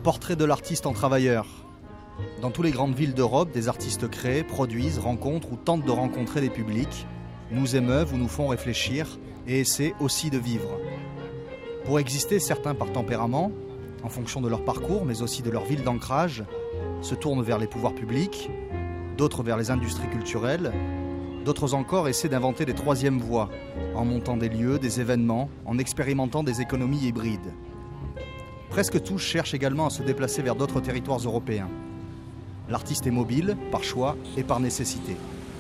Portrait de l'artiste en travailleur. Dans toutes les grandes villes d'Europe, des artistes créent, produisent, rencontrent ou tentent de rencontrer des publics, nous émeuvent ou nous font réfléchir et essaient aussi de vivre. Pour exister, certains par tempérament, en fonction de leur parcours, mais aussi de leur ville d'ancrage, se tournent vers les pouvoirs publics, d'autres vers les industries culturelles, d'autres encore essaient d'inventer des troisièmes voies, en montant des lieux, des événements, en expérimentant des économies hybrides. Presque tous cherchent également à se déplacer vers d'autres territoires européens. L'artiste est mobile, par choix et par nécessité.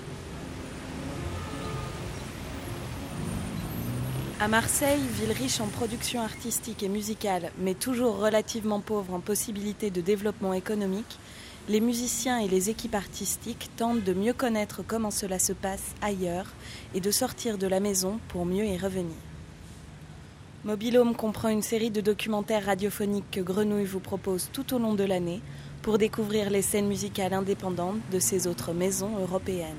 À Marseille, ville riche en production artistique et musicale, mais toujours relativement pauvre en possibilités de développement économique, les musiciens et les équipes artistiques tentent de mieux connaître comment cela se passe ailleurs et de sortir de la maison pour mieux y revenir. Mobilhome comprend une série de documentaires radiophoniques que Grenouille vous propose tout au long de l'année pour découvrir les scènes musicales indépendantes de ces autres maisons européennes.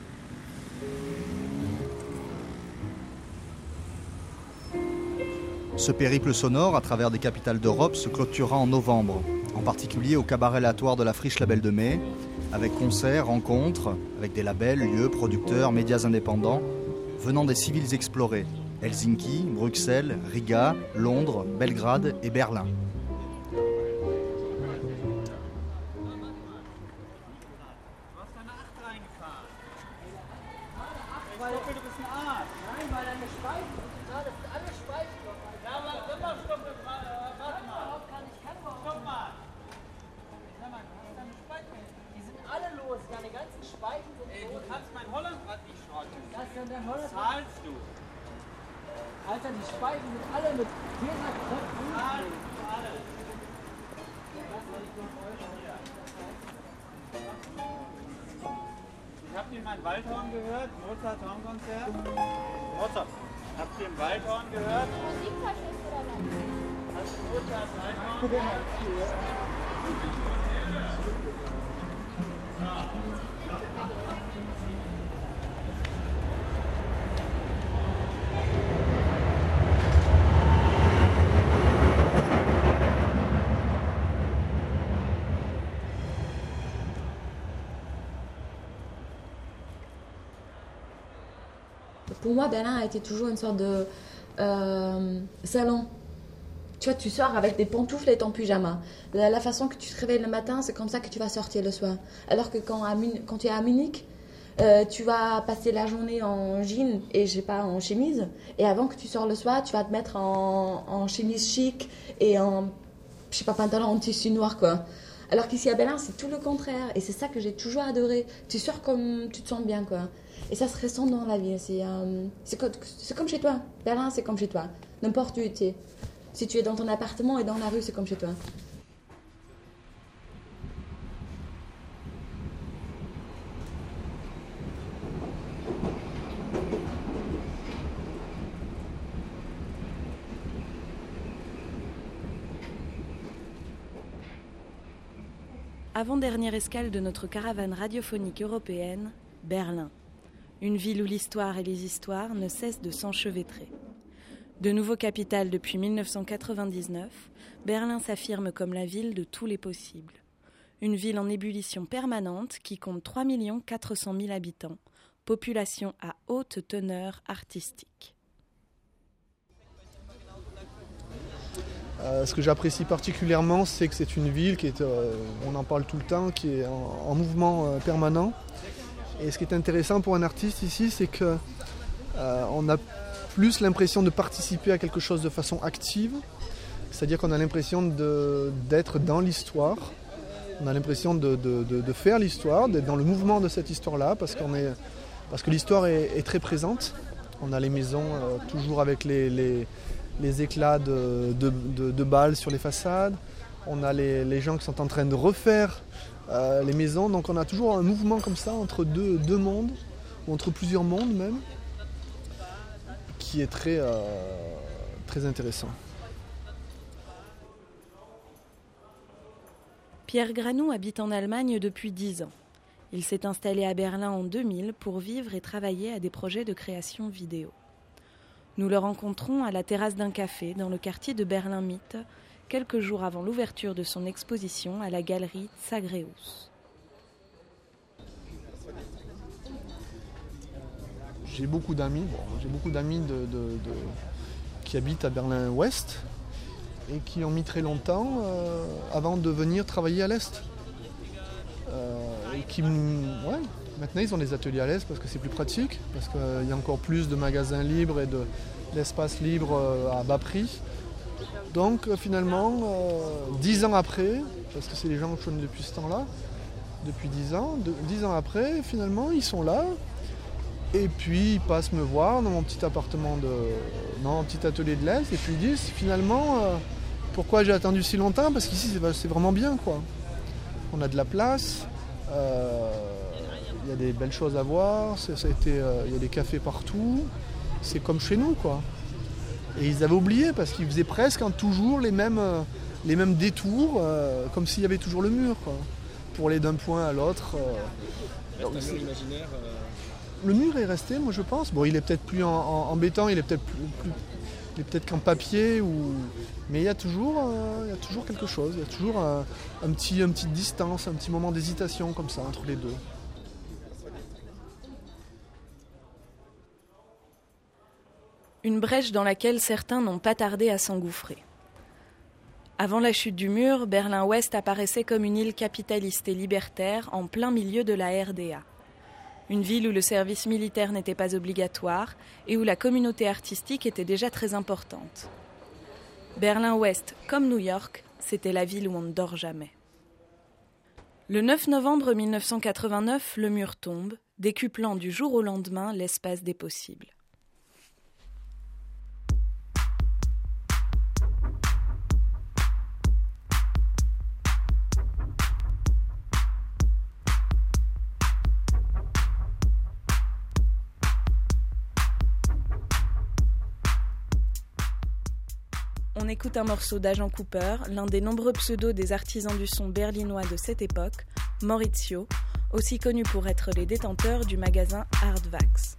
Ce périple sonore à travers des capitales d'Europe se clôturera en novembre, en particulier au cabaret aléatoire de la Friche Label de Mai, avec concerts, rencontres, avec des labels, lieux, producteurs, médias indépendants, venant des six villes explorées, Helsinki, Bruxelles, Riga, Londres, Belgrade et Berlin. Alter, die Speichen sind alle mit 400 Köpfen. Alle. Ich habe hier mein Waldhorn gehört, Mozart-Hornkonzert. Mozart, habt ihr im Waldhorn gehört? Musikverschluss oder was? Hast du Mozart-Waldhorn gehört? Pour moi, Berlin a été toujours une sorte de salon. Tu vois, tu sors avec des pantoufles et ton pyjama. La façon que tu te réveilles le matin, c'est comme ça que tu vas sortir le soir. Alors que quand tu es à Munich, tu vas passer la journée en jean et je sais pas, en chemise. Et avant que tu sors le soir, tu vas te mettre en chemise chic et en, je sais pas, pantalon en tissu noir, quoi. Alors qu'ici à Berlin, c'est tout le contraire. Et c'est ça que j'ai toujours adoré. Tu sors comme tu te sens bien, quoi. Et ça se ressent dans la vie. C'est comme chez toi. Berlin, c'est comme chez toi. N'importe où tu es. Si tu es dans ton appartement et dans la rue, c'est comme chez toi. Avant-dernière escale de notre caravane radiophonique européenne, Berlin. Une ville où l'histoire et les histoires ne cessent de s'enchevêtrer. De nouveau capitale depuis 1999, Berlin s'affirme comme la ville de tous les possibles. Une ville en ébullition permanente qui compte 3 400 000 habitants, population à haute teneur artistique. Ce que j'apprécie particulièrement, c'est que c'est une ville qui est, on en parle tout le temps, qui est en mouvement permanent. Et ce qui est intéressant pour un artiste ici, c'est qu'on a plus l'impression de participer à quelque chose de façon active. C'est-à-dire qu'on a l'impression d'être dans l'histoire. On a l'impression de faire l'histoire, d'être dans le mouvement de cette histoire-là, parce que l'histoire est très présente. On a les maisons toujours avec les éclats de balles sur les façades. On a les gens qui sont en train de refaire les maisons. Donc on a toujours un mouvement comme ça entre deux mondes, ou entre plusieurs mondes même, qui est très intéressant. Pierre Granou habite en Allemagne depuis 10 ans. Il s'est installé à Berlin en 2000 pour vivre et travailler à des projets de création vidéo. Nous le rencontrons à la terrasse d'un café dans le quartier de Berlin-Mitte, quelques jours avant l'ouverture de son exposition à la galerie Zagreus. J'ai beaucoup d'amis, qui habitent à Berlin-Ouest et qui ont mis très longtemps avant de venir travailler à l'Est. Maintenant ils ont des ateliers à l'Est parce que c'est plus pratique, parce qu'il y a encore plus de magasins libres et d'espace libre à bas prix. Donc finalement, 10 ans après, parce que c'est les gens que je connais depuis ce temps-là, depuis 10 ans après, finalement ils sont là. Et puis ils passent me voir dans mon petit appartement, dans mon petit atelier de l'Est, et puis ils disent finalement pourquoi j'ai attendu si longtemps, parce qu'ici c'est vraiment bien quoi. On a de la place, il y a des belles choses à voir, il y a des cafés partout, c'est comme chez nous quoi. Et ils avaient oublié parce qu'ils faisaient presque toujours les mêmes détours, comme s'il y avait toujours le mur quoi, pour aller d'un point à l'autre. Reste un mur imaginaire. Le mur est resté, moi je pense. Bon, il est peut-être plus en béton, il est peut-être qu'en papier, mais il y a toujours quelque chose. Il y a toujours une petite distance, un petit moment d'hésitation comme ça entre les deux. Une brèche dans laquelle certains n'ont pas tardé à s'engouffrer. Avant la chute du mur, Berlin-Ouest apparaissait comme une île capitaliste et libertaire en plein milieu de la RDA. Une ville où le service militaire n'était pas obligatoire et où la communauté artistique était déjà très importante. Berlin-Ouest, comme New York, c'était la ville où on ne dort jamais. Le 9 novembre 1989, le mur tombe, décuplant du jour au lendemain l'espace des possibles. On écoute un morceau d'Agent Cooper, l'un des nombreux pseudos des artisans du son berlinois de cette époque, Maurizio, aussi connu pour être les détenteurs du magasin Hardwax.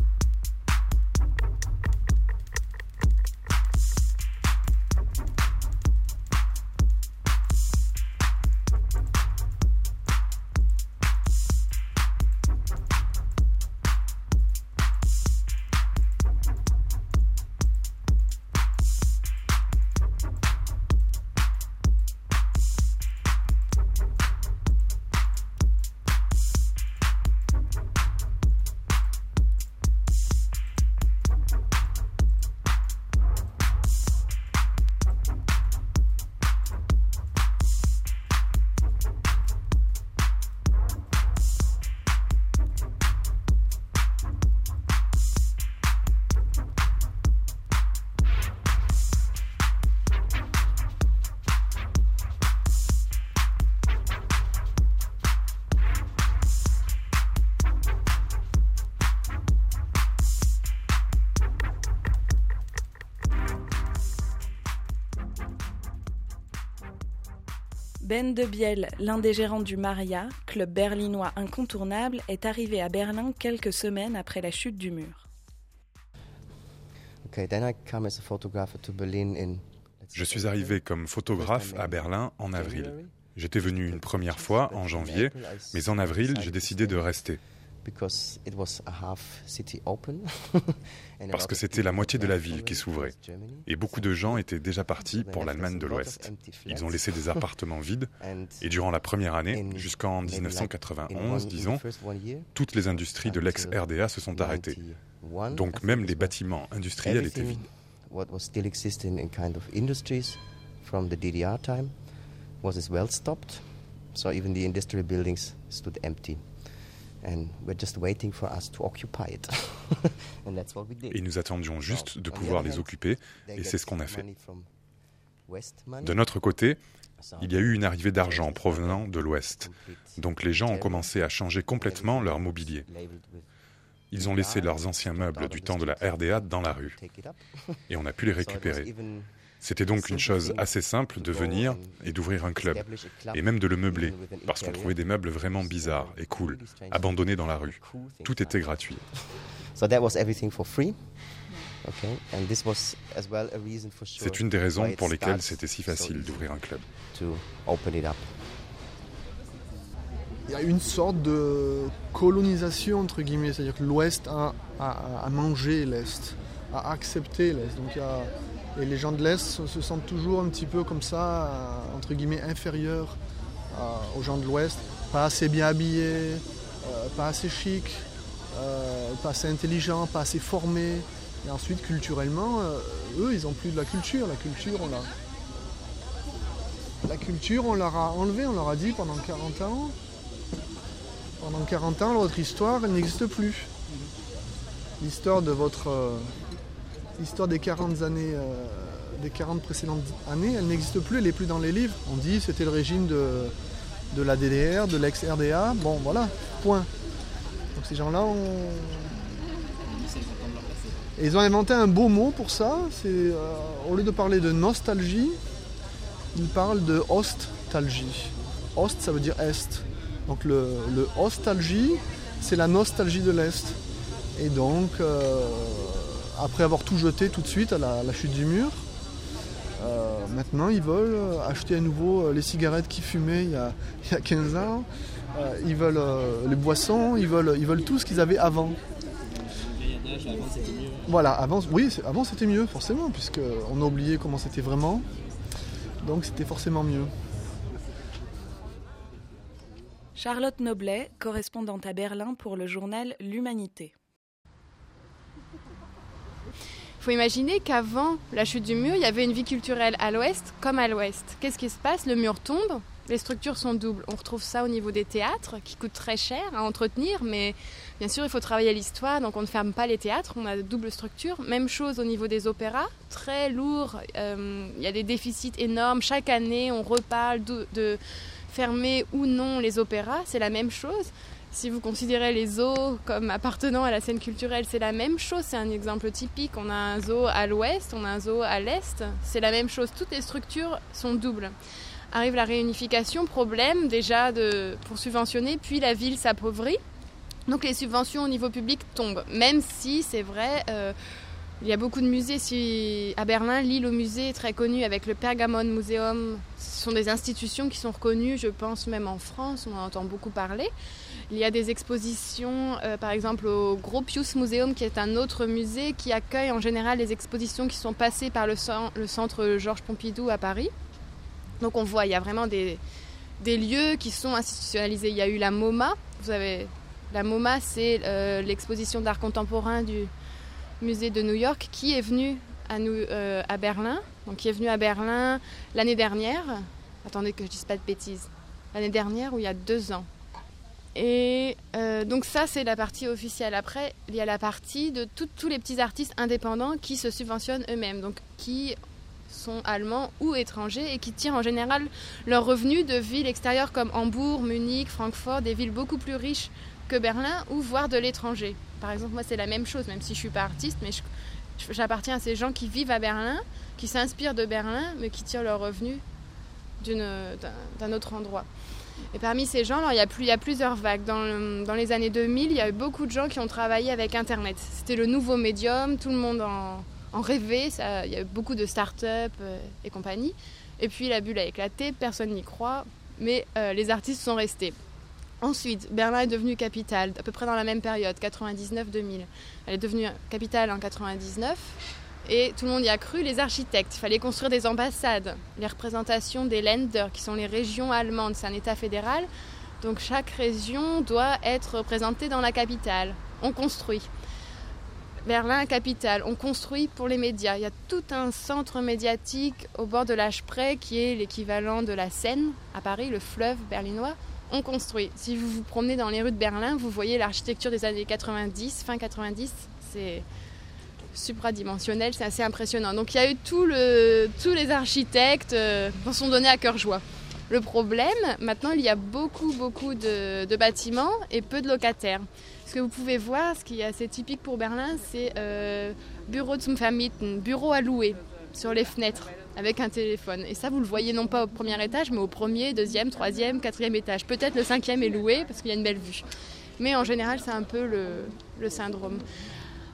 Ben de Biel, l'un des gérants du Maria, club berlinois incontournable, est arrivé à Berlin quelques semaines après la chute du mur. Je suis arrivé comme photographe à Berlin en avril. J'étais venu une première fois en janvier, mais en avril, j'ai décidé de rester. Parce que c'était la moitié de la ville qui s'ouvrait. Et beaucoup de gens étaient déjà partis pour l'Allemagne de l'Ouest. Ils ont laissé des appartements vides. Et durant la première année, jusqu'en 1991, disons, toutes les industries de l'ex-RDA se sont arrêtées. Donc même les bâtiments industriels étaient vides. Et nous attendions juste de pouvoir les occuper, et c'est ce qu'on a fait. De notre côté, il y a eu une arrivée d'argent provenant de l'Ouest. Donc les gens ont commencé à changer complètement leur mobilier. Ils ont laissé leurs anciens meubles du temps de la RDA dans la rue. Et on a pu les récupérer. C'était donc une chose assez simple de venir et d'ouvrir un club, et même de le meubler, parce qu'on trouvait des meubles vraiment bizarres et cool, abandonnés dans la rue. Tout était gratuit. C'est une des raisons pour lesquelles c'était si facile d'ouvrir un club. Il y a une sorte de colonisation, entre guillemets, c'est-à-dire que l'Ouest a mangé l'Est, a accepté l'Est. Donc et les gens de l'Est se sentent toujours un petit peu comme ça, entre guillemets, inférieurs aux gens de l'Ouest, pas assez bien habillés, pas assez chic, pas assez intelligents, pas assez formés. Et ensuite, culturellement, eux, ils n'ont plus de la culture. La culture, on leur a enlevé, on leur a dit pendant 40 ans. Pendant 40 ans, votre histoire, elle n'existe plus. L'histoire des 40 années, des 40 précédentes années, elle n'existe plus, elle n'est plus dans les livres. On dit c'était le régime de la DDR, de l'ex-RDA, bon voilà, point. Donc ces gens-là Et ils ont inventé un beau mot pour ça, c'est au lieu de parler de nostalgie, ils parlent de ostalgie. Ost, ça veut dire Est. Donc le ostalgie, c'est la nostalgie de l'Est. Et donc, après avoir tout jeté tout de suite à la chute du mur, maintenant ils veulent acheter à nouveau les cigarettes qu'ils fumaient il y a 15 ans. Ils veulent les boissons, ils veulent tout ce qu'ils avaient avant. Avant c'était mieux. Voilà, avant c'était mieux forcément, puisqu'on a oublié comment c'était vraiment. Donc c'était forcément mieux. Charlotte Noblet, correspondante à Berlin pour le journal L'Humanité. Il faut imaginer qu'avant la chute du mur, il y avait une vie culturelle à l'ouest comme à l'ouest. Qu'est-ce qui se passe ? Le mur tombe, les structures sont doubles. On retrouve ça au niveau des théâtres, qui coûtent très cher à entretenir, mais bien sûr, il faut travailler l'histoire, donc on ne ferme pas les théâtres, on a de doubles structures. Même chose au niveau des opéras, très lourd, il y a des déficits énormes. Chaque année, on reparle de fermer ou non les opéras, c'est la même chose. Si vous considérez les zoos comme appartenant à la scène culturelle, c'est la même chose, c'est un exemple typique. On a un zoo à l'ouest, on a un zoo à l'est, c'est la même chose. Toutes les structures sont doubles. Arrive la réunification, problème déjà pour subventionner, puis la ville s'appauvrit. Donc les subventions au niveau public tombent, même si c'est vrai, il y a beaucoup de musées. À Berlin, l'île au musée est très connue avec le Pergamon Museum. Ce sont des institutions qui sont reconnues, je pense même en France, on en entend beaucoup parler. Il y a des expositions, par exemple au Gropius Museum, qui est un autre musée qui accueille en général les expositions qui sont passées par le centre Georges Pompidou à Paris. Donc on voit, il y a vraiment des lieux qui sont institutionnalisés. Il y a eu la MoMA. Vous savez, la MoMA, c'est l'exposition d'art contemporain du musée de New York qui est venue à Berlin. Donc qui est venue à Berlin l'année dernière. Attendez que je ne dise pas de bêtises. L'année dernière ou il y a 2 ans. Et donc ça, c'est la partie officielle. Après, il y a la partie de tous les petits artistes indépendants qui se subventionnent eux-mêmes. Donc qui sont allemands ou étrangers et qui tirent en général leurs revenus de villes extérieures comme Hambourg, Munich, Francfort, des villes beaucoup plus riches que Berlin ou voire de l'étranger. Par exemple, moi c'est la même chose, même si je ne suis pas artiste, mais j'appartiens à ces gens qui vivent à Berlin, qui s'inspirent de Berlin, mais qui tirent leurs revenus d'un autre endroit. Et parmi ces gens, alors, il y a plusieurs vagues. Dans les années 2000, il y a eu beaucoup de gens qui ont travaillé avec Internet. C'était le nouveau médium, tout le monde en rêvait, il y a eu beaucoup de start-up et compagnie. Et puis la bulle a éclaté, personne n'y croit, mais les artistes sont restés. Ensuite, Berlin est devenue capitale, à peu près dans la même période, 99-2000. Elle est devenue capitale en 99, et tout le monde y a cru, les architectes. Il fallait construire des ambassades, les représentations des Länder, qui sont les régions allemandes, c'est un État fédéral. Donc chaque région doit être représentée dans la capitale. On construit. Berlin, capitale, on construit pour les médias. Il y a tout un centre médiatique au bord de la Spree, qui est l'équivalent de la Seine, à Paris, le fleuve berlinois. On construit. Si vous vous promenez dans les rues de Berlin, vous voyez l'architecture des années 90, fin 90, c'est supradimensionnel, c'est assez impressionnant. Donc il y a eu tous les architectes qui sont donnés à cœur joie. Le problème, maintenant, il y a beaucoup de bâtiments et peu de locataires. Ce que vous pouvez voir, ce qui est assez typique pour Berlin, c'est Büro zum Vermieten, bureau à louer, sur les fenêtres, avec un téléphone. Et ça, vous le voyez non pas au premier étage, mais au premier, deuxième, troisième, quatrième étage. Peut-être le 5e est loué, parce qu'il y a une belle vue. Mais en général, c'est un peu le syndrome.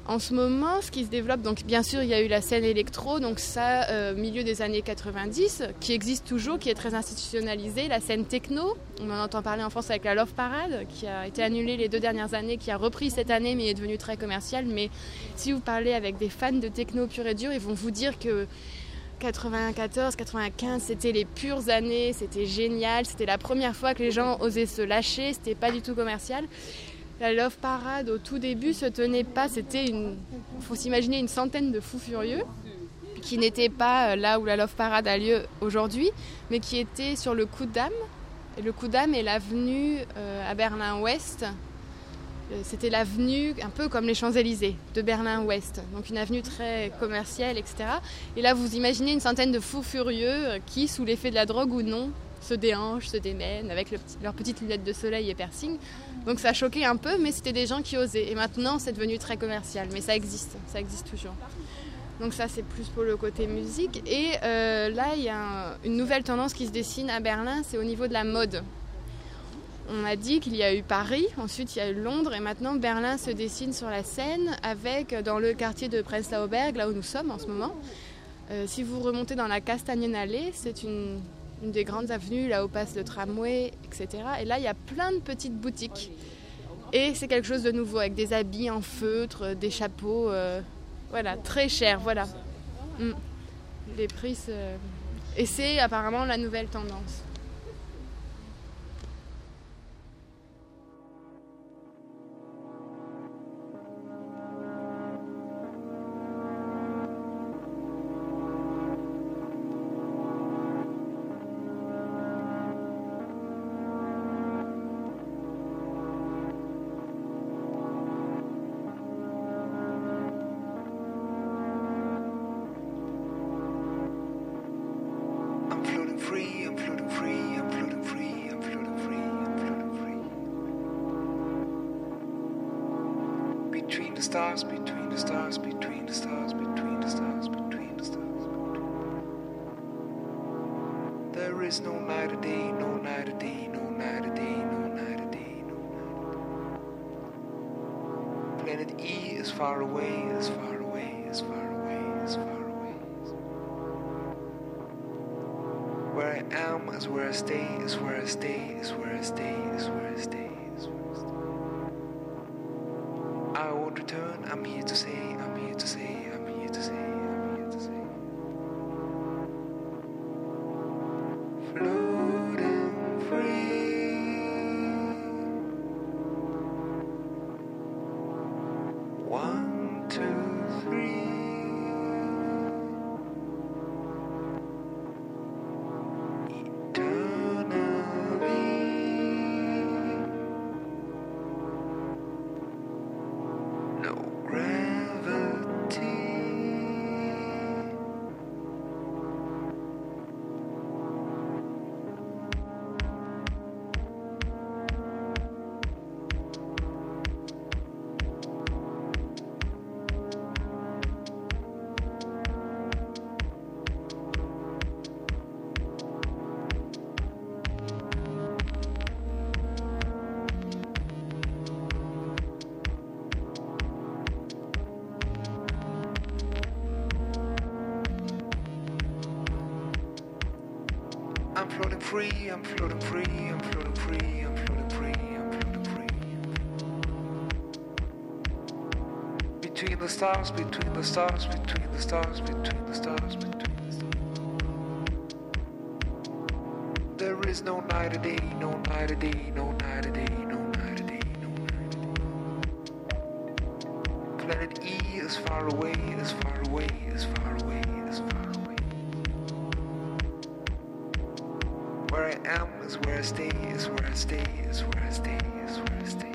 En ce moment, ce qui se développe, donc bien sûr, il y a eu la scène électro, donc ça, milieu des années 90, qui existe toujours, qui est très institutionnalisée. La scène techno, on en entend parler en France avec la Love Parade, qui a été annulée les 2 dernières années, qui a repris cette année, mais est devenue très commerciale. Mais si vous parlez avec des fans de techno pur et dur, ils vont vous dire que 94, 95, c'était les pures années, c'était génial, c'était la première fois que les gens osaient se lâcher, c'était pas du tout commercial. La Love Parade, au tout début, se tenait pas. C'était faut s'imaginer une centaine de fous furieux qui n'étaient pas là où la Love Parade a lieu aujourd'hui, mais qui étaient sur le Coup de Dame. Et le Coup de Dame est l'avenue à Berlin-Ouest. C'était l'avenue, un peu comme les Champs-Élysées, de Berlin-Ouest. Donc une avenue très commerciale, etc. Et là, vous imaginez une centaine de fous furieux qui, sous l'effet de la drogue ou non, se déhanchent, se démènent avec leurs petites lunettes de soleil et piercing. Donc ça choquait un peu, mais c'était des gens qui osaient. Et maintenant, c'est devenu très commercial, mais ça existe toujours. Donc ça, c'est plus pour le côté musique. Et là, il y a une nouvelle tendance qui se dessine à Berlin, c'est au niveau de la mode. On a dit qu'il y a eu Paris, ensuite il y a eu Londres, et maintenant Berlin se dessine sur la scène avec, dans le quartier de Prenzlauer Berg, là où nous sommes en ce moment. Si vous remontez dans la Kastanienallee, c'est une des grandes avenues, là où passe le tramway, etc. Et là, il y a plein de petites boutiques. Et c'est quelque chose de nouveau, avec des habits en feutre, des chapeaux, voilà, très chers, voilà. Les prix, et c'est apparemment la nouvelle tendance. Stars, between the stars, between the stars, between the stars, between the stars. There is no night or day, no night or day, no night or day, no night or day, no night or day. Planet E is far away, as far away, as far away, as far away. Where I am is where I stay, is where I stay, is where I stay, is where I stay. I won't return, I'm here to say, I'm here to say, I'm here to say, I'm here to say. Floating free. 1, 2, 3. I'm floating free, I'm floating free, I'm floating free, I'm floating free, I'm floating free. Between the stars, between the stars, between the stars, between the stars, between the stars. There is no night or day, no night or day, no night or day, no night or day, no night or day. Planet E is far away, as far away, as far away, as far away. Where I am is where I stay, is where I stay, is where I stay, is where I stay.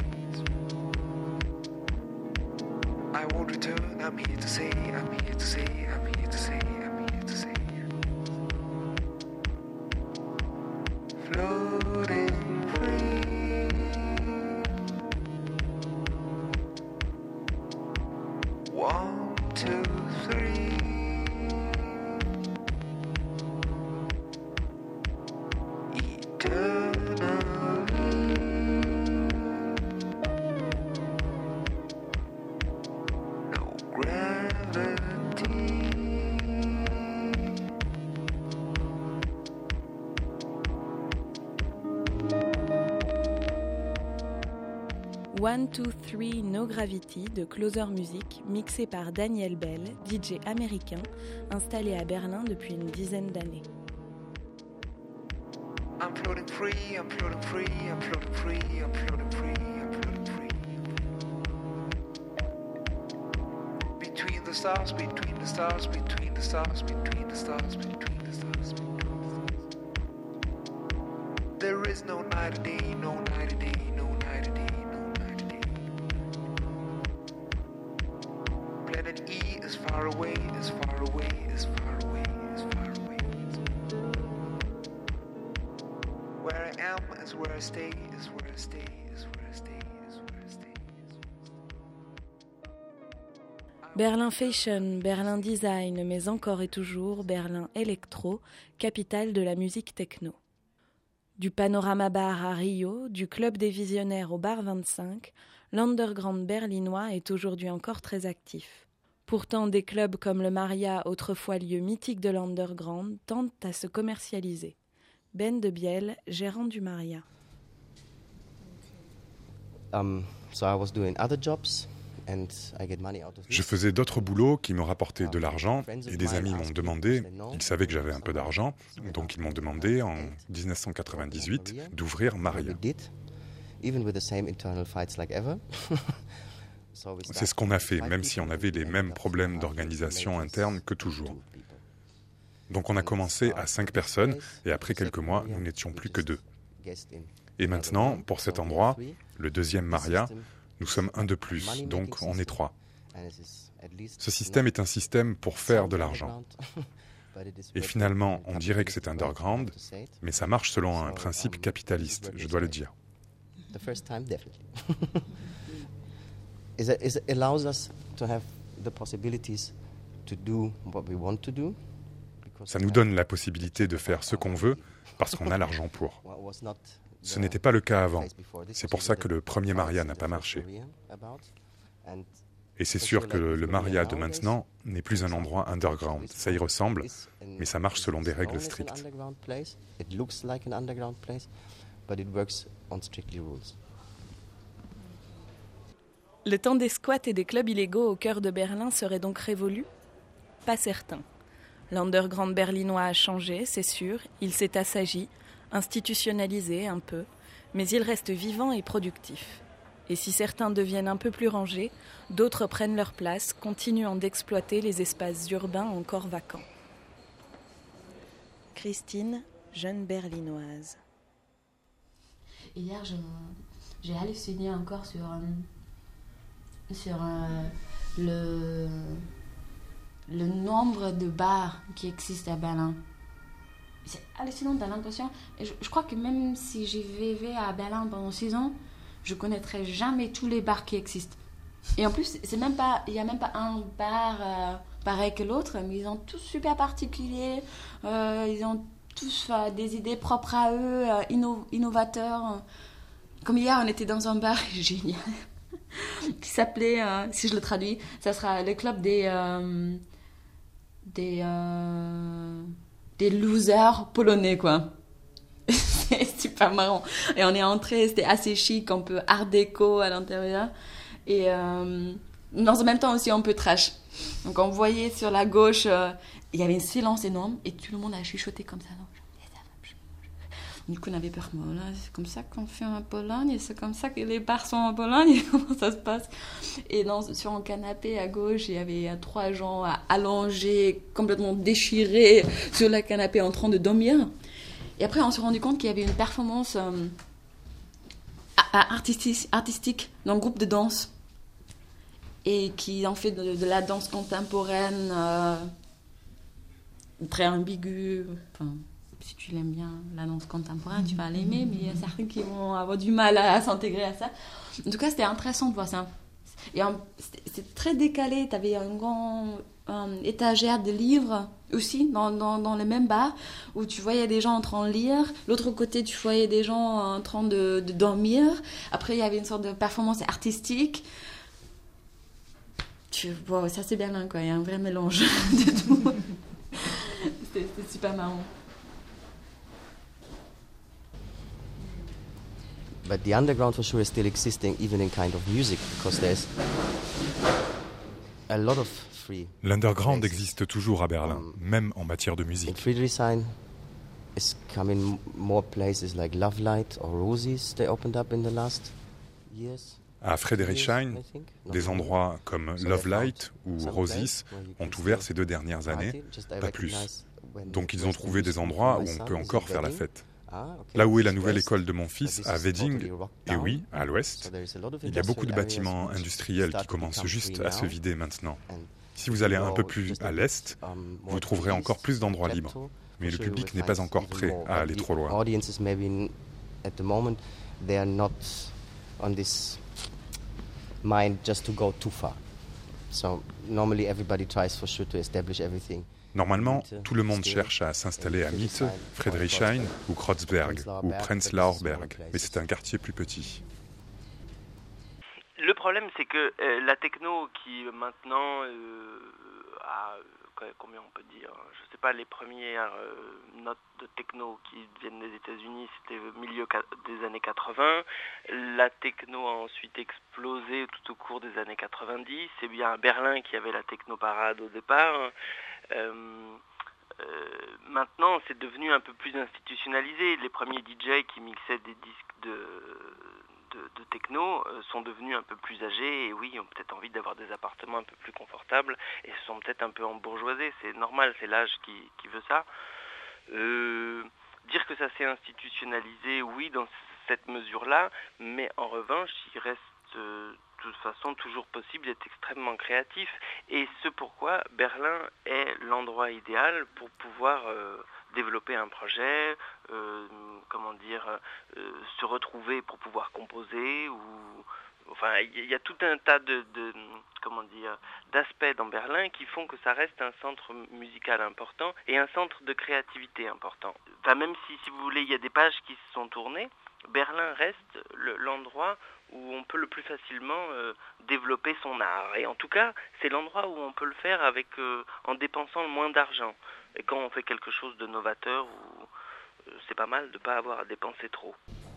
I won't return, I'm here to say, I'm here to say, I'm here to say, I'm here to say. Floating free. 1, 2, 3. No 1, 2, 3 No Gravity de Closer Music, mixé par Daniel Bell, DJ américain, installé à Berlin depuis une dizaine d'années. I'm floating free, I'm floating free, I'm floating free, I'm floating free, I'm floating free. Between the stars, between the stars, between the stars, between the stars, between the stars, between the stars. There is no night or day, no night or day, no night or day, no night or day. Planet E is far away, is far away, is far away, is far away. Where I am is where I stay, is where I stay, is where I stay, is where I stay. Berlin Fashion, Berlin Design, mais encore et toujours Berlin Electro, capitale de la musique techno. Du Panorama Bar à Rio, du Club des Visionnaires au Bar 25, l'underground berlinois est aujourd'hui encore très actif. Pourtant, des clubs comme le Maria, autrefois lieu mythique de l'underground, tentent à se commercialiser. Ben de Biel, gérant du Maria. Je faisais d'autres boulots qui me rapportaient de l'argent et des amis m'ont demandé, ils savaient que j'avais un peu d'argent, donc ils m'ont demandé en 1998 d'ouvrir Maria. C'est ce qu'on a fait, même si on avait les mêmes problèmes d'organisation interne que toujours. Donc on a commencé à 5 personnes et après quelques mois, nous n'étions plus que 2. Et maintenant, pour cet endroit, le deuxième Maria, nous sommes un de plus, donc on est 3. Ce système est un système pour faire de l'argent. Et finalement, on dirait que c'est underground, mais ça marche selon un principe capitaliste, je dois le dire. It allows us to have the possibilities to do what we want to do. Ça nous donne la possibilité de faire ce qu'on veut parce qu'on a l'argent pour. Ce n'était pas le cas avant. C'est pour ça que le premier Maria n'a pas marché. Et c'est sûr que le Maria de maintenant n'est plus un endroit underground. Ça y ressemble, mais ça marche selon des règles strictes. Le temps des squats et des clubs illégaux au cœur de Berlin serait donc révolu ? Pas certain. L'underground berlinois a changé, c'est sûr, il s'est assagi, institutionnalisé un peu, mais il reste vivant et productif. Et si certains deviennent un peu plus rangés, d'autres prennent leur place, continuant d'exploiter les espaces urbains encore vacants. Christine, jeune berlinoise. Hier, j'ai halluciné encore sur le nombre de bars qui existent à Berlin. C'est hallucinant, t'as l'impression. Et je crois que même si j'ai vécu à Berlin pendant 6 ans, je connaîtrai jamais tous les bars qui existent. Et en plus, il n'y a même pas un bar pareil que l'autre, mais ils sont tous super particuliers. Ils ont tous des idées propres à eux, innovateurs. Comme hier, on était dans un bar génial qui s'appelait, si je le traduis, ça sera le club des losers polonais, quoi. C'est super marrant. Et on est entré, c'était assez chic, un peu art déco à l'intérieur. Et dans le même temps aussi un peu trash. Donc on voyait sur la gauche, il y avait un silence énorme et tout le monde a chuchoté comme ça. Donc, du coup, on avait peur. Voilà, c'est comme ça qu'on fait en Pologne, c'est comme ça que les bars sont en Pologne, comment ça se passe. Et sur un canapé à gauche, il y avait 3 gens allongés, complètement déchirés sur le canapé en train de dormir. Et après, on s'est rendu compte qu'il y avait une performance artistique d'un groupe de danse et qui en fait de la danse contemporaine très ambiguë. Enfin, si tu l'aimes bien, la danse contemporaine, tu vas l'aimer, mais il y a certains qui vont avoir du mal à s'intégrer à ça. En tout cas, c'était intéressant de voir ça. Et c'était très décalé. Tu avais un grand étagère de livres aussi dans le même bar où tu voyais des gens en train de lire. L'autre côté, tu voyais des gens en train de dormir. Après, il y avait une sorte de performance artistique. Bon, ça, c'est bien, quoi. Il y a un vrai mélange de tout. C'était super marrant. But the underground for sure is still existing even in kind of music because there's a lot of free. L'underground existe toujours à Berlin, même en matière de musique. In Friedrichshain is coming more places like Love Light or Rosie's they opened up in the last years. À Friedrichshain, des endroits comme Love Light ou Rosie's ont ouvert ces 2 dernières années, pas plus. Donc ils ont trouvé des endroits où on peut encore faire la fête. Là où est la nouvelle école de mon fils, à Wedding, et oui, à l'ouest, il y a beaucoup de bâtiments industriels qui commencent juste à se vider maintenant. Si vous allez un peu plus à l'est, vous trouverez encore plus d'endroits libres. Mais le public n'est pas encore prêt à aller trop loin. Mind just to go too far. So normally everybody tries for sure to establish everything. Normalement, tout le monde cherche à s'installer à Mitte, Friedrichshain ou Kreuzberg ou Prenzlauer Berg, mais c'est un quartier plus petit. Le problème, c'est que la techno qui maintenant a combien on peut dire, je sais pas, les premières notes de techno qui viennent des États-Unis, c'était au milieu des années 80. La techno a ensuite explosé tout au cours des années 90. C'est bien à Berlin qu'il y avait la techno parade au départ. Maintenant, c'est devenu un peu plus institutionnalisé. Les premiers DJ qui mixaient des disques de techno sont devenus un peu plus âgés et oui, ont peut-être envie d'avoir des appartements un peu plus confortables et se sont peut-être un peu embourgeoisés. C'est normal, c'est l'âge qui veut ça. Dire que ça s'est institutionnalisé, oui, dans cette mesure-là, mais en revanche, il reste de toute façon toujours possible d'être extrêmement créatif et ce pourquoi Berlin est l'endroit idéal pour pouvoir développer un projet, se retrouver pour pouvoir composer ou enfin il y a tout un tas d'aspects dans Berlin qui font que ça reste un centre musical important et un centre de créativité important. Enfin même si vous voulez il y a des pages qui se sont tournées, Berlin reste l'endroit où on peut le plus facilement développer son art. Et en tout cas, c'est l'endroit où on peut le faire en dépensant le moins d'argent. Et quand on fait quelque chose de novateur, c'est pas mal de ne pas avoir à dépenser trop.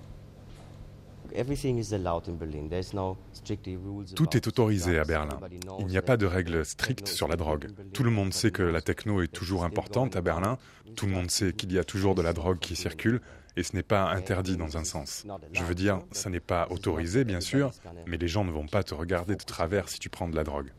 Tout est autorisé à Berlin. Il n'y a pas de règles strictes sur la drogue. Tout le monde sait que la techno est toujours importante à Berlin. Tout le monde sait qu'il y a toujours de la drogue qui circule. Et ce n'est pas interdit dans un sens. Je veux dire, ça n'est pas autorisé, bien sûr, mais les gens ne vont pas te regarder de travers si tu prends de la drogue.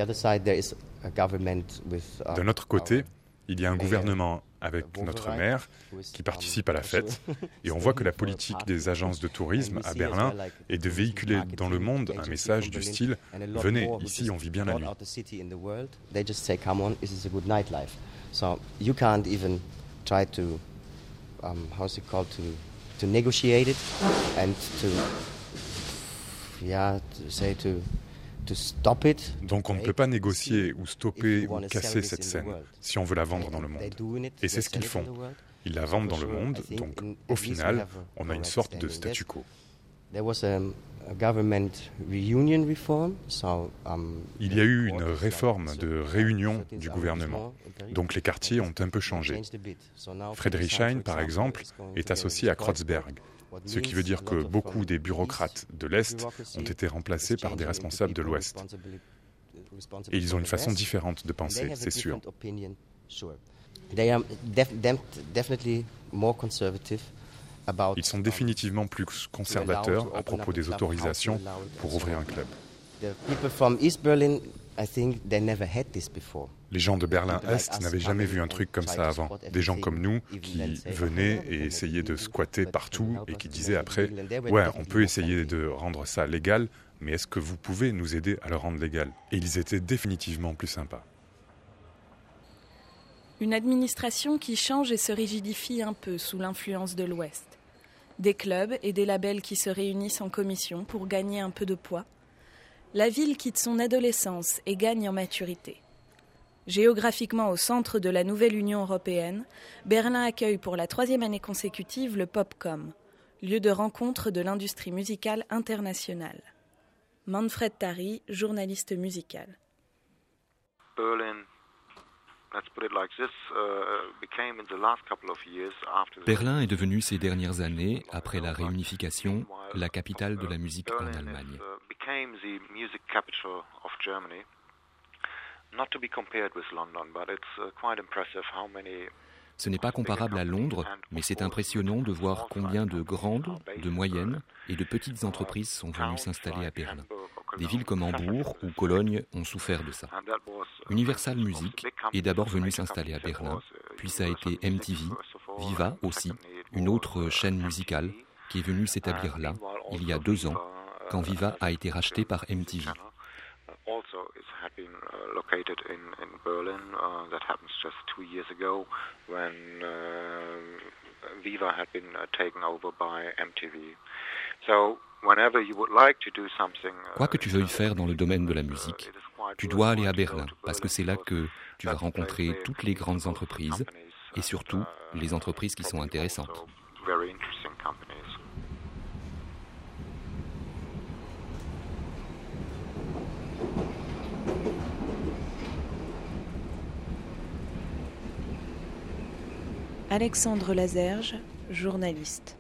D'un autre côté, il y a un gouvernement avec notre maire qui participe à la fête. Et on voit que la politique des agences de tourisme à Berlin est de véhiculer dans le monde un message du style « Venez, ici on vit bien la nuit ». How's it called to negotiate it and to stop it. Donc on ne peut pas négocier ou stopper ou casser cette scène si on veut la vendre dans le monde. Et c'est ce qu'ils font. Ils la vendent dans le monde, donc au final, on a une sorte de statu quo. Il y a eu une réforme de réunion du gouvernement, donc les quartiers ont un peu changé. Friedrichshain, par exemple, est associé à Kreuzberg, ce qui veut dire que beaucoup des bureaucrates de l'Est ont été remplacés par des responsables de l'Ouest. Et ils ont une façon différente de penser, c'est sûr. Ils sont définitivement plus conservateurs à propos des autorisations pour ouvrir un club. Les gens de Berlin-Est n'avaient jamais vu un truc comme ça avant. Des gens comme nous qui venaient et essayaient de squatter partout et qui disaient après « Ouais, on peut essayer de rendre ça légal, mais est-ce que vous pouvez nous aider à le rendre légal ?» Et ils étaient définitivement plus sympas. Une administration qui change et se rigidifie un peu sous l'influence de l'Ouest. Des clubs et des labels qui se réunissent en commission pour gagner un peu de poids. La ville quitte son adolescence et gagne en maturité. Géographiquement au centre de la nouvelle Union européenne, Berlin accueille pour la 3e année consécutive le Popcom, lieu de rencontre de l'industrie musicale internationale. Manfred Tari, journaliste musical. Berlin Berlin est devenue ces dernières années, après la réunification, la capitale de la musique en Allemagne. Ce n'est pas comparable à Londres, mais c'est impressionnant de voir combien de grandes, de moyennes et de petites entreprises sont venues s'installer à Berlin. Des villes comme Hambourg ou Cologne ont souffert de ça. Universal Music est d'abord venu s'installer à Berlin, puis ça a été MTV, Viva aussi, une autre chaîne musicale qui est venue s'établir là, il y a 2 ans, quand Viva a été racheté par MTV. Also, it had been located in Berlin. That happens just 2 years ago when Viva had been taken over by MTV. So, whenever you would like to do something, quoi que tu veuilles faire dans le domaine de la musique, tu dois aller à Berlin, parce que c'est là que tu vas rencontrer toutes les grandes entreprises et surtout les entreprises qui sont intéressantes. Very interesting companies. Alexandre Lazerge, journaliste.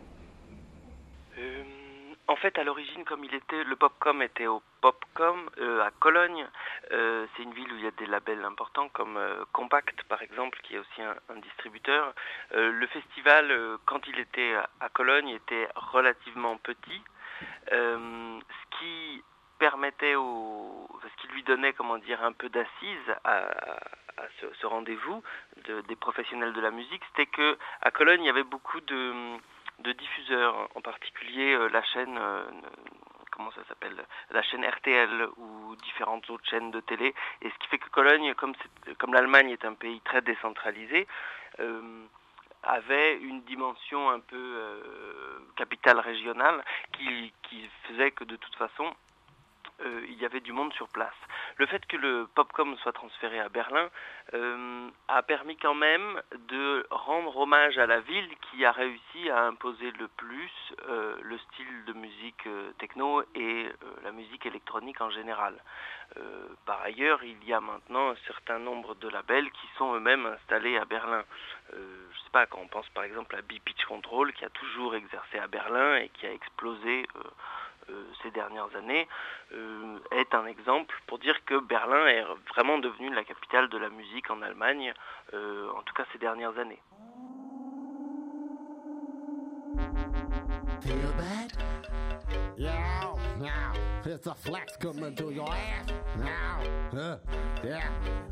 En fait, à l'origine, comme le Popcom était au Popcom à Cologne. C'est une ville où il y a des labels importants comme Compact, par exemple, qui est aussi un distributeur. Le festival, quand il était à Cologne, était relativement petit, ce qui permettait ce qui lui donnait, un peu d'assise à ce rendez-vous des professionnels de la musique, c'était que à Cologne il y avait beaucoup de diffuseurs, en particulier la chaîne la chaîne RTL ou différentes autres chaînes de télé, et ce qui fait que Cologne, comme l'Allemagne est un pays très décentralisé, avait une dimension un peu capitale régionale qui faisait que de toute façon il y avait du monde sur place. Le fait que le Popcom soit transféré à Berlin a permis quand même de rendre hommage à la ville qui a réussi à imposer le plus le style de musique techno et la musique électronique en général. Par ailleurs, il y a maintenant un certain nombre de labels qui sont eux-mêmes installés à Berlin. Je sais pas, quand on pense par exemple à B-Pitch Control, qui a toujours exercé à Berlin et qui a explosé ces dernières années, est un exemple pour dire que Berlin est vraiment devenu la capitale de la musique en Allemagne, en tout cas ces dernières années. Feel bad? Yeah, now it's a flex coming to your ass. Now, yeah.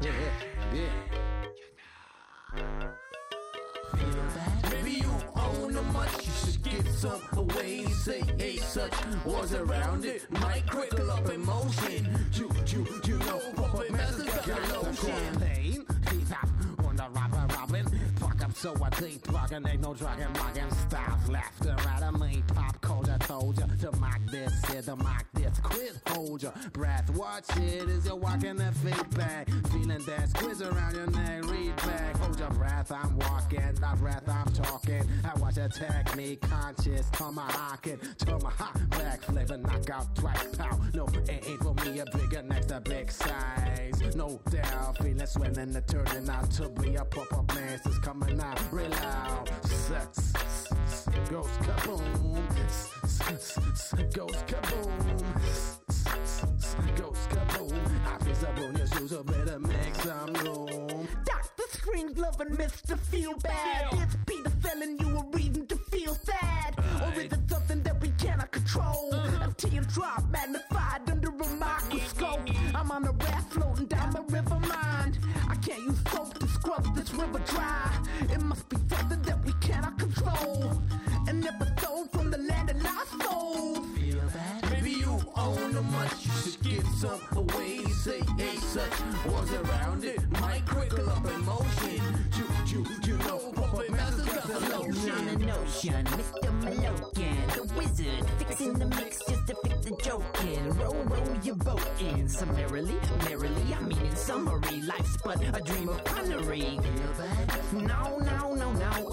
Feel bad? Maybe you own a much, you should give some away. Say, hey, such was around it. Might quickle up emotion. You know, puppet masters got the lotion. On the Robin, fuck up so I think plugging, ain't no dragon mugging. Stop laughter out of me. Pop culture told ya to mock this, yeah, to mock this. Quit, hold your breath, watch it as you're walking that feedback. Feeling that squeeze around your neck, read back. Hold your breath, I'm walking, not breath, I'm talking. I watch a technique, conscious, tomahawking, tomahawk, back flavor, knockout twice. Pow, no, it ain't for me a bigger next to big size. No doubt, feeling swelling and turning out to be a pop-up blast is coming out real loud. Goes kaboom, goes kaboom, goes kaboom. I feel up on your shoes, so better make some room. Dr. Strange loving Mr. Feel Bad. It's Peter telling you a reason to feel sad. Or is it something that we cannot control? A teardrop magnified under a microscope. I'm on a raft floating down the river mind. I can't use soap to scrub this river dry. It must be something that we cannot control. An episode from the land of lost souls. Feel that? Maybe you own a much, you should give some away. Say, hey, such was around it. Might quickle up emotion. You know, puppet masters got the lotion. Notion, Mr. Malokin, the wizard, fixing the mix just to fix the joking. Roll your boat in. Summarily, merrily, I mean in summary, life's but a dream of punnery. No, I don't.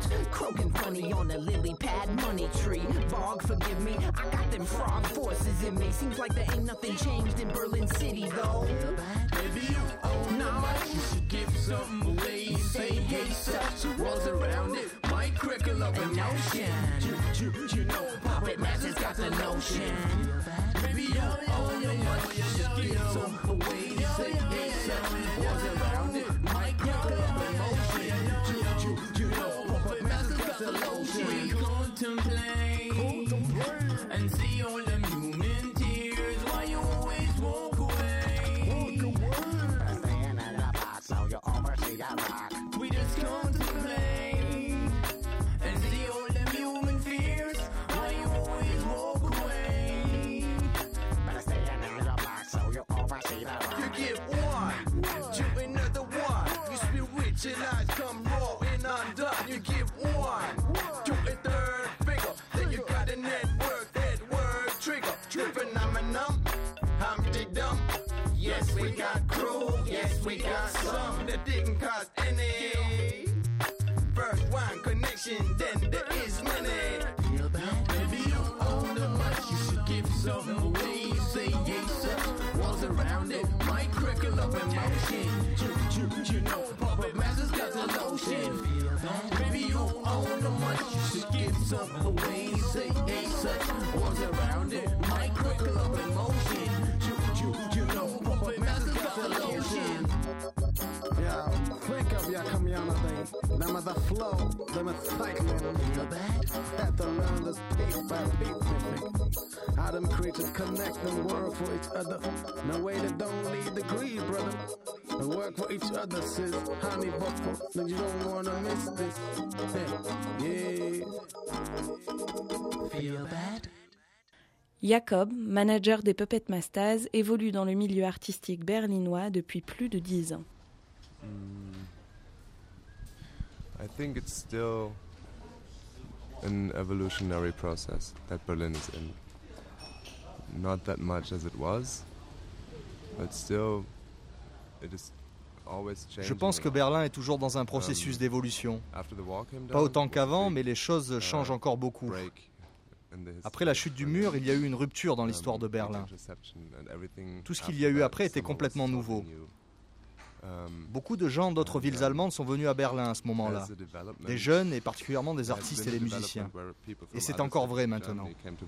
clouds, croaking funny on a lily pad money tree. Bog, forgive me, I got them frog forces in me. Seems like there ain't nothing changed in Berlin City though. Maybe you own the much, you should give something away. You say hey such, walls around it might crickle up an ocean. You know, Puppet Master's got the notion. Maybe you own the much, you should give something away. You say hey such, walls around it might crickle up an ocean. You know, Puppet Master's got the notion. We contemplate and see all them human tears while you always walk away. We just contemplate and see all them human fears while you always walk away. You give one to another one. You spiritualize, come raw and undone. You give one to a third figure. Then you got a network, that word trigger. Phenomenon, Humpty Dump. Yes, we got crew. Yes, we got some that didn't cost any. First one connection, then there is money. Maybe you own the much, you should give some away. You say yes, sir. Walls around it might crickle up emotion. You know, Puppet Master's got the lotion. Maybe you own the much, you should give some away. You say yes, sir. Walls around it might crickle up emotion. You know, Puppet Master's got the lotion. Yo, crank up your community. Them are the flow, them are cycling. At the round us beat by beat. How them creatures connect and work for each other. No way they don't lead the greed, brother. And work for each other, sis. Honey buffalo, then you don't wanna miss this. Yeah. Feel that? Jacob, manager des Puppet Masters, évolue dans le milieu artistique berlinois depuis plus de 10 ans. I think it's still an evolutionary process that Berlin is in. Not that much as it was, but still it is always changing. Je pense que Berlin est toujours dans un processus d'évolution. Pas autant qu'avant, mais les choses changent encore beaucoup. Après la chute du mur, il y a eu une rupture dans l'histoire de Berlin. Tout ce qu'il y a eu après était complètement nouveau. Beaucoup de gens d'autres villes allemandes sont venus à Berlin à ce moment-là. Des jeunes et particulièrement des artistes et des musiciens. Et c'est encore vrai maintenant.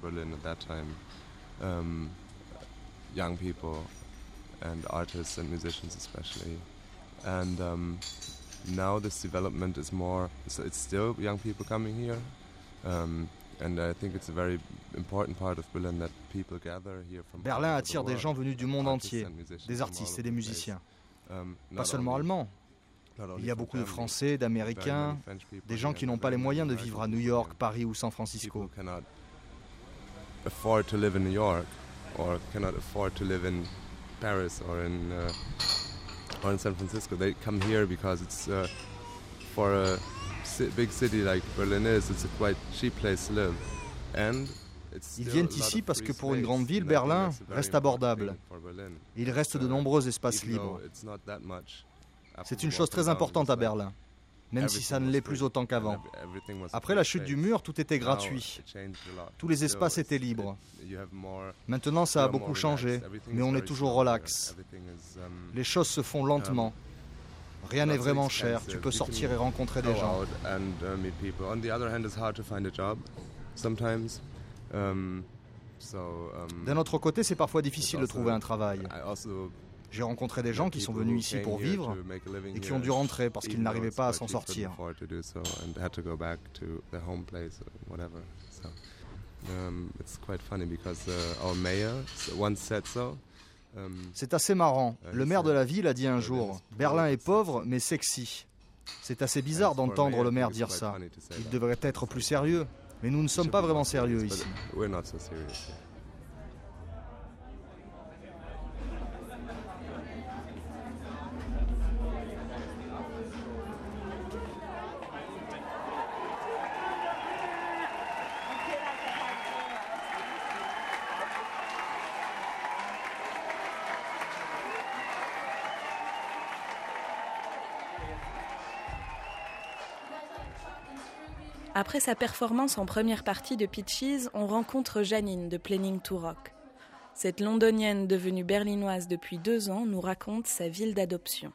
Young people and artists and musicians especially. And now this development is more, so it's still young people coming here. And I think it's a very important part of Berlin that people gather here from. Berlin attire des gens venus du monde entier, des artistes et des musiciens. Pas seulement allemands. Il y a beaucoup de Français, d'Américains, des gens qui n'ont pas les moyens de vivre à New York, Paris ou San Francisco. Afford to live in New York, or cannot afford to live in Paris or in San Francisco. They come here because it's for a big city like Berlin is. It's a quite cheap place to live, and ils viennent ici parce que pour une grande ville, Berlin reste abordable. Il reste de nombreux espaces libres. C'est une chose très importante à Berlin, même si ça ne l'est plus autant qu'avant. Après la chute du mur, tout était gratuit. Tous les espaces étaient libres. Maintenant, ça a beaucoup changé, mais on est toujours relax. Les choses se font lentement. Rien n'est vraiment cher. Tu peux sortir et rencontrer des gens. D'un autre côté, c'est parfois difficile de trouver un travail. J'ai rencontré des gens qui sont venus ici pour vivre et qui ont dû rentrer parce qu'ils n'arrivaient pas à s'en sortir. C'est assez marrant. Le maire de la ville a dit un jour « Berlin est pauvre, mais sexy ». C'est assez bizarre d'entendre le maire dire ça. Il devrait être plus sérieux. Mais nous ne sommes pas vraiment sérieux ici. Après sa performance en première partie de Peaches, on rencontre Janine de Planning to Rock. Cette londonienne devenue berlinoise depuis 2 ans nous raconte sa ville d'adoption.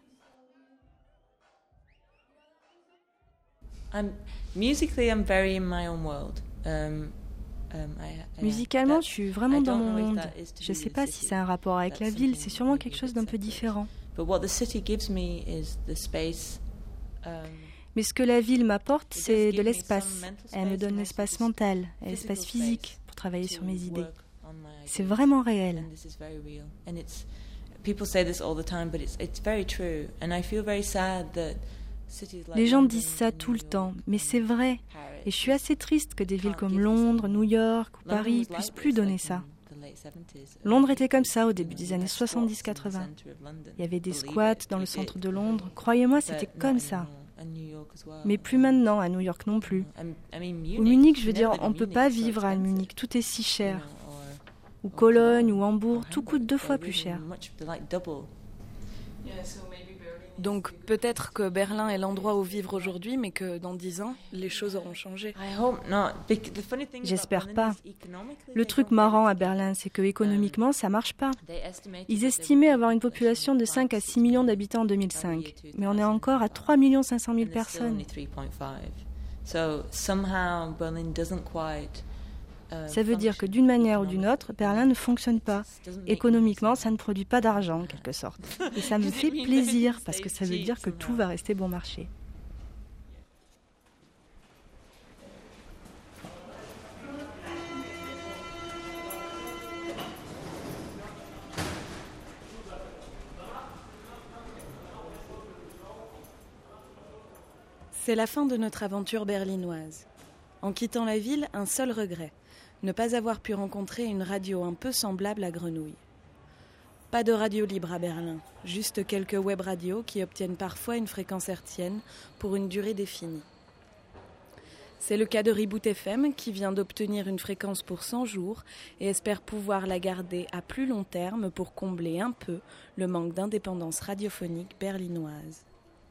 Musicalement, je suis vraiment dans mon monde. Je ne sais pas si c'est un rapport avec la ville, c'est sûrement quelque chose d'un peu différent. Mais ce que la ville m'apporte, c'est de l'espace. Elle me donne l'espace mental et l'espace physique pour travailler sur mes idées. C'est vraiment réel. Les gens disent ça tout le temps, mais c'est vrai. Et je suis assez triste que des villes comme Londres, New York ou Paris puissent plus donner ça. Londres était comme ça au début des années 70-80. Il y avait des squats dans le centre de Londres. Croyez-moi, c'était comme ça. Mais plus maintenant, à New York non plus. Ou Munich, je veux dire, on ne peut pas vivre à Munich, tout est si cher. Ou Cologne ou Hambourg, tout coûte 2 fois plus cher. Donc peut-être que Berlin est l'endroit où vivre aujourd'hui, mais que dans 10 ans, les choses auront changé. J'espère pas. Le truc marrant à Berlin, c'est que économiquement, ça marche pas. Ils estimaient avoir une population de 5 à 6 millions d'habitants en 2005, mais on est encore à 3 500 000 personnes. Ça veut dire que d'une manière ou d'une autre, Berlin ne fonctionne pas. Économiquement, ça ne produit pas d'argent, en quelque sorte. Et ça me fait plaisir, parce que ça veut dire que tout va rester bon marché. C'est la fin de notre aventure berlinoise. En quittant la ville, un seul regret. Ne pas avoir pu rencontrer une radio un peu semblable à Grenouille. Pas de radio libre à Berlin, juste quelques web radios qui obtiennent parfois une fréquence hertzienne pour une durée définie. C'est le cas de Reboot FM qui vient d'obtenir une fréquence pour 100 jours et espère pouvoir la garder à plus long terme pour combler un peu le manque d'indépendance radiophonique berlinoise.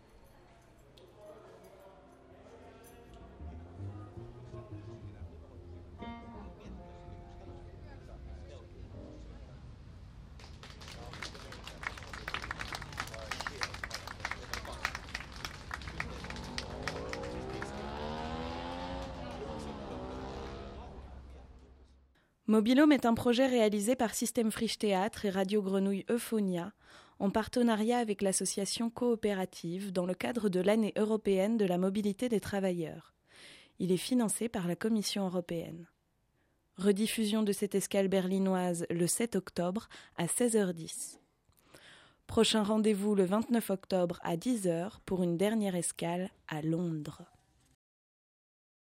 Mobilhome est un projet réalisé par Système Friche Théâtre et Radio Grenouille Euphonia en partenariat avec l'association coopérative dans le cadre de l'année européenne de la mobilité des travailleurs. Il est financé par la Commission européenne. Rediffusion de cette escale berlinoise le 7 octobre à 16h10. Prochain rendez-vous le 29 octobre à 10h pour une dernière escale à Londres.